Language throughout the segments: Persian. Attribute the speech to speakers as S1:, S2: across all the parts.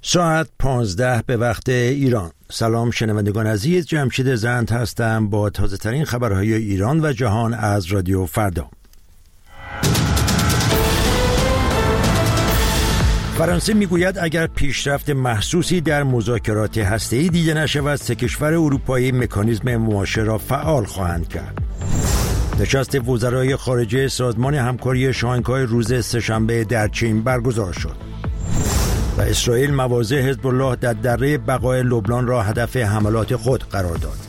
S1: ساعت 15 به وقت ایران. سلام شنوندگان عزیز، جمشید زند هستم با تازه ترین خبرهای ایران و جهان از رادیو فردا. فرانسه میگوید اگر پیشرفت محسوسی در مذاکرات هسته‌ای دیده نشود، سه کشور اروپایی مکانیزم مماشه را فعال خواهند کرد. نشست وزرای خارجه سازمان همکاری شانگهای روز سه‌شنبه در چین برگزار شد و اسرائیل مواضع حزب الله در دره بقای لبنان را هدف حملات خود قرار داد.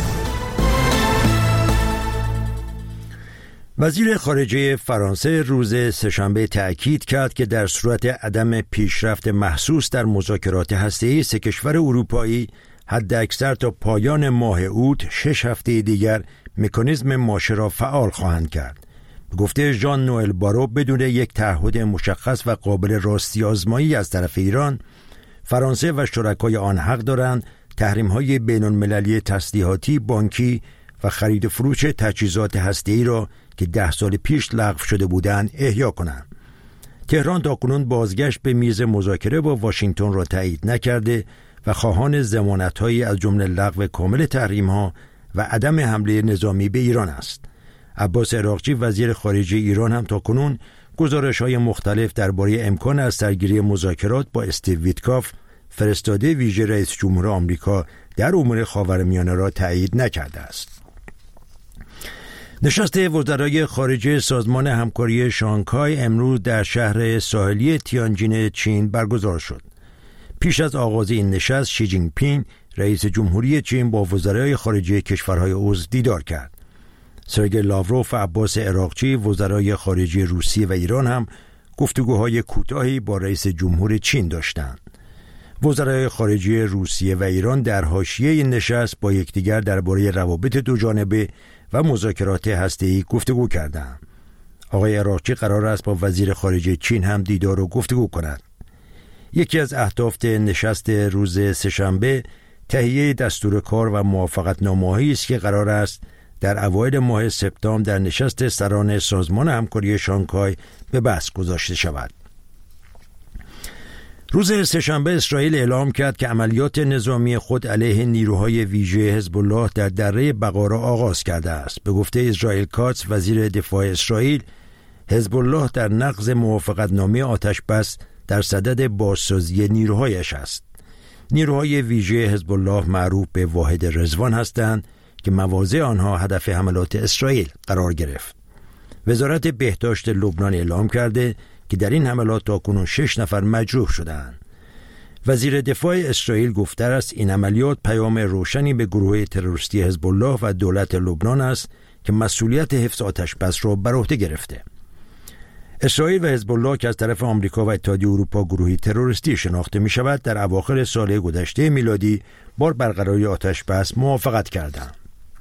S1: وزیر خارجه فرانسه روز سه‌شنبه تأکید کرد که در صورت عدم پیشرفت محسوس در مذاکرات هسته‌ای، سه کشور اروپایی حداکثر تا پایان ماه اوت 6 هفته دیگر مکانیزم مماشه را فعال خواهند کرد. به گفته ژان نوئل بارو، بدون یک تعهد مشخص و قابل راستی آزمایی از طرف ایران، فرانسه و شرکای آن حق دارند تحریم‌های بین‌المللی تسلیحاتی، بانکی و خرید و فروش تجهیزات هسته‌ای را که 10 سال پیش لغو شده بودند احیا کنند. تهران تاکنون بازگشت به میز مذاکره با واشنگتن را تایید نکرده و خواهان ضمانت‌هایی از جمله لغو کامل تحریم‌ها و عدم حمله نظامی به ایران است. عباس عراقچی وزیر خارجه ایران هم تاکنون گزارش‌های مختلف درباره امکان از سرگیری مذاکرات با استیو ویتکاف، فرستاده ویژه رئیس جمهور آمریکا در امور خاورمیانه را تایید نکرده است. نشست وزرای خارجه سازمان همکاری شانگهای امروز در شهر ساحلی تیانجین چین برگزار شد. پیش از آغاز این نشست، شی جین پینگ رئیس جمهوری چین با وزرای خارجه کشورهای عضو دیدار کرد. سرگئی لاوروف و عباس عراقچی وزرای خارجه روسیه و ایران هم گفتگوهای کوتاهی با رئیس جمهور چین داشتند. وزرای خارجه روسیه و ایران در حاشیه این نشست با یکدیگر درباره روابط دوجانبه و مذاکرات هسته‌ای گفتگو کردند. آقای عراقچی قرار است با وزیر خارجه چین هم دیدار و گفتگو کند. یکی از اهداف نشست روز سه‌شنبه تهیه دستور کار و موافقتنامه‌ای است که قرار است در اوایل ماه سپتامبر در نشست سران سازمان همکاری شانگهای به بحث گذاشته شود. روز سه‌شنبه اسرائیل اعلام کرد که عملیات نظامی خود علیه نیروهای ویژه حزب الله در دره بقا را آغاز کرده است. به گفته اسرائیل کاتس وزیر دفاع اسرائیل، حزب الله در نقض موافقتنامه آتش بس در صدد بازسازی نیروهایش است. نیروهای ویژه حزب الله معروف به واحد رضوان هستند که مواضع آنها هدف حملات اسرائیل قرار گرفت. وزارت بهداشت لبنان اعلام کرده که در این حملات تاکنون 6 نفر مجروح شدند. وزیر دفاع اسرائیل گفته است این عملیات پیام روشنی به گروه تروریستی حزب الله و دولت لبنان است که مسئولیت حفظ آتش بس را بر عهده گرفته. اسرائیل و حزب الله که از طرف آمریکا و اتحادیه اروپا گروهی تروریستی شناخته می شود، در اواخر سال گذشته میلادی بار برقراری آتش بس موافقت کردند.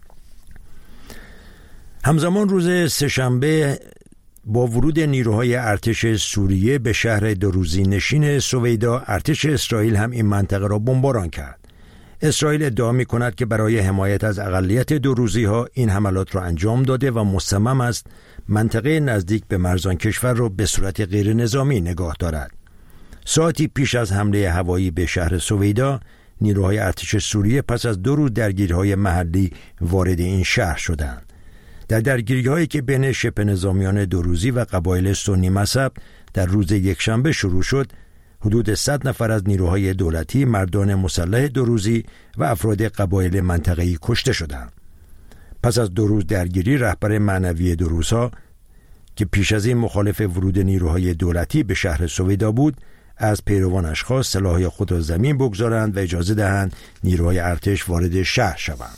S1: همزمان روز سه‌شنبه با ورود نیروهای ارتش سوریه به شهر دوروزی نشین سویدا، ارتش اسرائیل هم این منطقه را بمباران کرد. اسرائیل ادعا می کند که برای حمایت از اقلیت دوروزی ها این حملات را انجام داده و مصمم است منطقه نزدیک به مرزان کشور را به صورت غیر نظامی نگاه دارد. ساعتی پیش از حمله هوایی به شهر سویدا، نیروهای ارتش سوریه پس از 2 روز درگیری‌های محلی وارد این شهر شدند. در درگیری‌هایی که بین شبه نظامیان دوروزی و قبایل سنی مذهب در روز یکشنبه شروع شد، حدود 100 نفر از نیروهای دولتی، مردان مسلح دوروزی و افراد قبایل منطقه‌ای کشته شدند. پس از 2 روز درگیری، رهبر معنوی دروزها که پیش از این مخالف ورود نیروهای دولتی به شهر سویدا بود، از پیروانش خواست سلاح خود را زمین بگذارند و اجازه دهند نیروهای ارتش وارد شهر شوند.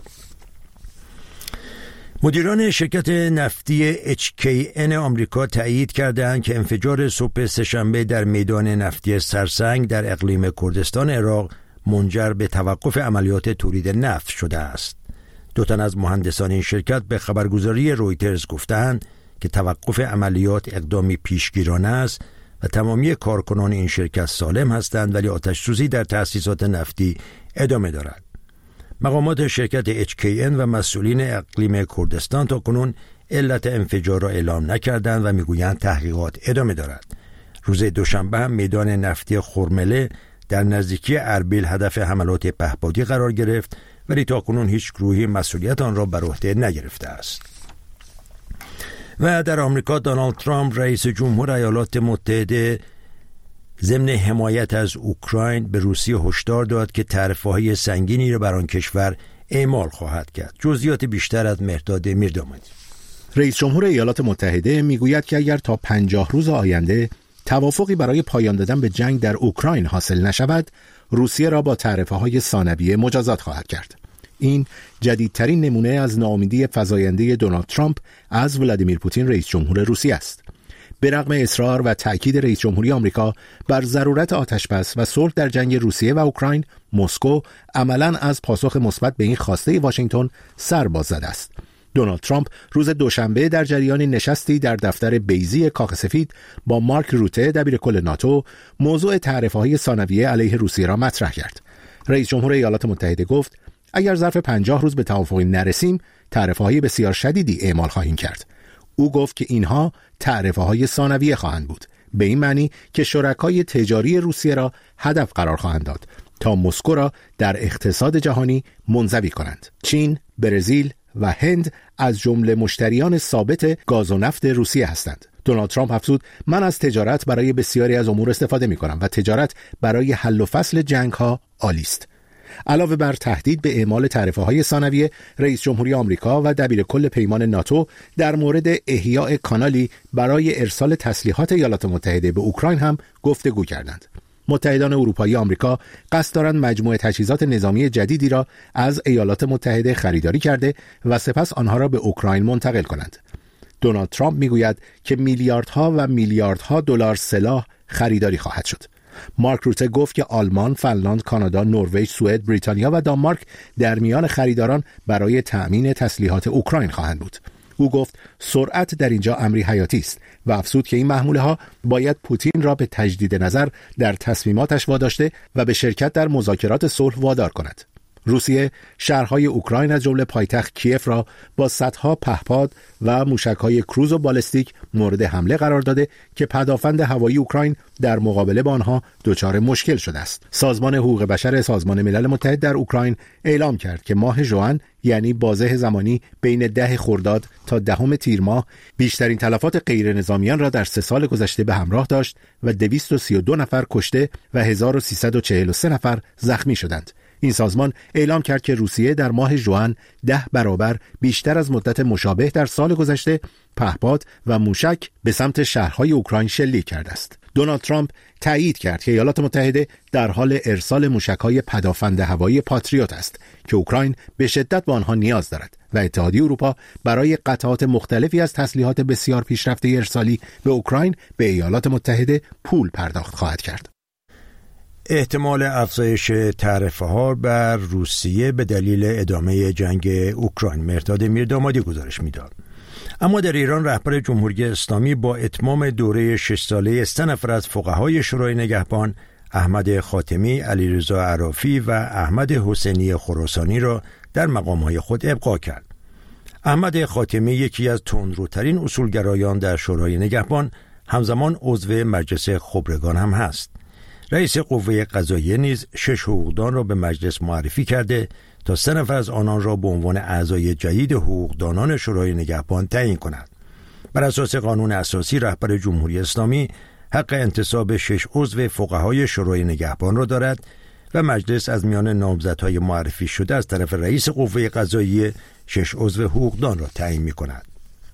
S1: مدیران شرکت نفتی HKN آمریکا تایید کردند که انفجار صبح سه‌شنبه در میدان نفتی سرسنگ در اقلیم کردستان عراق منجر به توقف عملیات تولید نفت شده است. 2 تن از مهندسان این شرکت به خبرگزاری رویترز گفتند که توقف عملیات اقدامی پیشگیرانه است و تمامی کارکنان این شرکت سالم هستند، ولی آتش‌سوزی در تأسیسات نفتی ادامه دارد. مقامات شرکت HKN و مسئولین اقلیم کردستان تاکنون علت انفجار را اعلام نکردند و میگویند تحقیقات ادامه دارد. روز دوشنبه هم میدان نفتی خرمله در نزدیکی اربیل هدف حملات پهپادی قرار گرفت، ولی تاکنون هیچ گروهی مسئولیت آن را بر عهده نگرفته است. و در آمریکا دونالد ترامپ رئیس جمهور ایالات متحده ضمن حمایت از اوکراین به روسیه هشدار داد که تعرفه‌های سنگینی را بر آن کشور اعمال خواهد کرد. جزئیات بیشتر از مهرداد میردامادی.
S2: رئیس جمهور ایالات متحده میگوید که اگر تا 50 روز آینده توافقی برای پایان دادن به جنگ در اوکراین حاصل نشود، روسیه را با تعرفه‌های ثانویه مجازات خواهد کرد. این جدیدترین نمونه از ناامیدی فزاینده دونالد ترامپ از ولادیمیر پوتین رئیس جمهور روسیه است. به رغم اصرار و تأکید رئیس جمهوری آمریکا بر ضرورت آتشبس و صلح در جنگ روسیه و اوکراین، مسکو عملاً از پاسخ مثبت به این خواسته واشنگتن سر باز زده است. دونالد ترامپ روز دوشنبه در جریان نشستی در دفتر بیضی کاخ سفید با مارک روته دبیرکل ناتو موضوع تعرفه‌های ثانویه علیه روسیه را مطرح کرد. رئیس جمهور ایالات متحده گفت اگر ظرف 50 روز به توافقی نرسیم، تعرفه‌های بسیار شدیدی اعمال خواهیم کرد. او گفت که اینها تعرفه‌های ثانویه خواهند بود، به این معنی که شرکای تجاری روسیه را هدف قرار خواهند داد تا مسکو را در اقتصاد جهانی منزوی کنند. چین، برزیل و هند از جمله مشتریان ثابت گاز و نفت روسیه هستند. دونالد ترامپ افزود من از تجارت برای بسیاری از امور استفاده می‌کنم و تجارت برای حل و فصل جنگ‌ها عالی است. علاوه بر تهدید به اعمال تعرفه‌های ثانویه، رئیس جمهوری آمریکا و دبیرکل پیمان ناتو در مورد احیاء کانالی برای ارسال تسلیحات ایالات متحده به اوکراین هم گفتگو کردند. متحدان اروپایی آمریکا قصد دارند مجموعه تجهیزات نظامی جدیدی را از ایالات متحده خریداری کرده و سپس آنها را به اوکراین منتقل کنند. دونالد ترامپ میگوید که میلیاردها و میلیاردها دلار سلاح خریداری خواهد شد. مارک روته گفت که آلمان، فنلاند، کانادا، نروژ، سوئد، بریتانیا و دانمارک در میان خریداران برای تأمین تسلیحات اوکراین خواهند بود. او گفت سرعت در اینجا امری حیاتی است و افزود که این محموله ها باید پوتین را به تجدید نظر در تصمیماتش واداشته و به شرکت در مذاکرات صلح وادار کند. روسیه شهرهای اوکراین از جمله پایتخت کیف را با صدها پهپاد و موشک‌های کروز و بالستیک مورد حمله قرار داده که پدافند هوایی اوکراین در مقابله با آنها دچار مشکل شده است. سازمان حقوق بشر سازمان ملل متحد در اوکراین اعلام کرد که ماه ژوئن، یعنی بازه زمانی بین 10 خرداد تا 10 تیر ماه، بیشترین تلفات غیر نظامیان را در 3 سال گذشته به همراه داشت و 232 نفر کشته و 1343 نفر زخمی شدند. این سازمان اعلام کرد که روسیه در ماه ژوئن 10 برابر بیشتر از مدت مشابه در سال گذشته پهپاد و موشک به سمت شهرهای اوکراین شلیک کرده است. دونالد ترامپ تایید کرد که ایالات متحده در حال ارسال موشک‌های پدافند هوایی پاتریوت است که اوکراین به شدت به آنها نیاز دارد و اتحادیه اروپا برای قطعات مختلفی از تسلیحات بسیار پیشرفته ارسالی به اوکراین به ایالات متحده پول پرداخت خواهد کرد.
S1: احتمال افزایش تعرفه‌ها بر روسیه به دلیل ادامه جنگ اوکراین. مهرداد میردامادی گزارش میداد. اما در ایران رهبر جمهوری اسلامی با اتمام دوره 6 ساله 3 نفر از فقهای شورای نگهبان، احمد خاتمی، علیرضا عرافی و احمد حسینی خراسانی را در مقام‌های خود ابقا کرد. احمد خاتمی یکی از تندروترین اصولگرایان در شورای نگهبان، همزمان عضو مجلس خبرگان هم هست. رئیس قوه قضاییه نیز 6 حقوقدان را به مجلس معرفی کرده تا 3 نفر از آنان را به عنوان اعضای جدید حقوقدانان شورای نگهبان تعیین کند. بر اساس قانون اساسی رهبر جمهوری اسلامی حق انتصاب 6 عضو فقهای شورای نگهبان را دارد و مجلس از میان نامزدهای معرفی شده از طرف رئیس قوه قضاییه 6 عضو حقوقدان را تعیین می‌کند.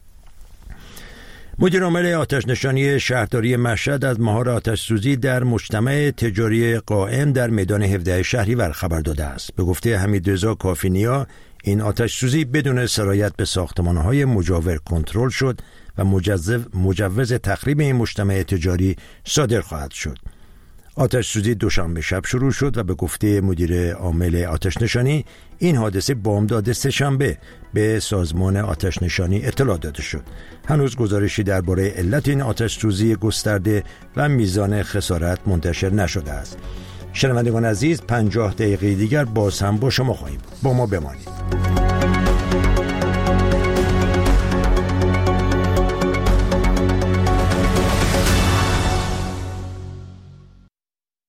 S1: مدیر عامل آتش‌نشانی شهرداری مشهد از مهار آتش‌سوزی در مجتمع تجاری قائم در میدان 17 شهریور خبر داده است. به گفته حمیدرضا کافینیا، این آتش‌سوزی بدون سرایت به ساختمان‌های مجاور کنترل شد و مجوز تخریب این مجتمع تجاری صادر خواهد شد. آتش‌سوزی دوشنبه شب شروع شد و به گفته مدیر عامل آتش‌نشانی این حادثه بامداد سه‌شنبه به سازمان آتش‌نشانی اطلاع داده شد. هنوز گزارشی درباره علت این آتش‌سوزی گسترده و میزان خسارت منتشر نشده است. شنوندگان عزیز، 50 دقیقه دیگر باز هم با شما خواهیم. با ما بمانید.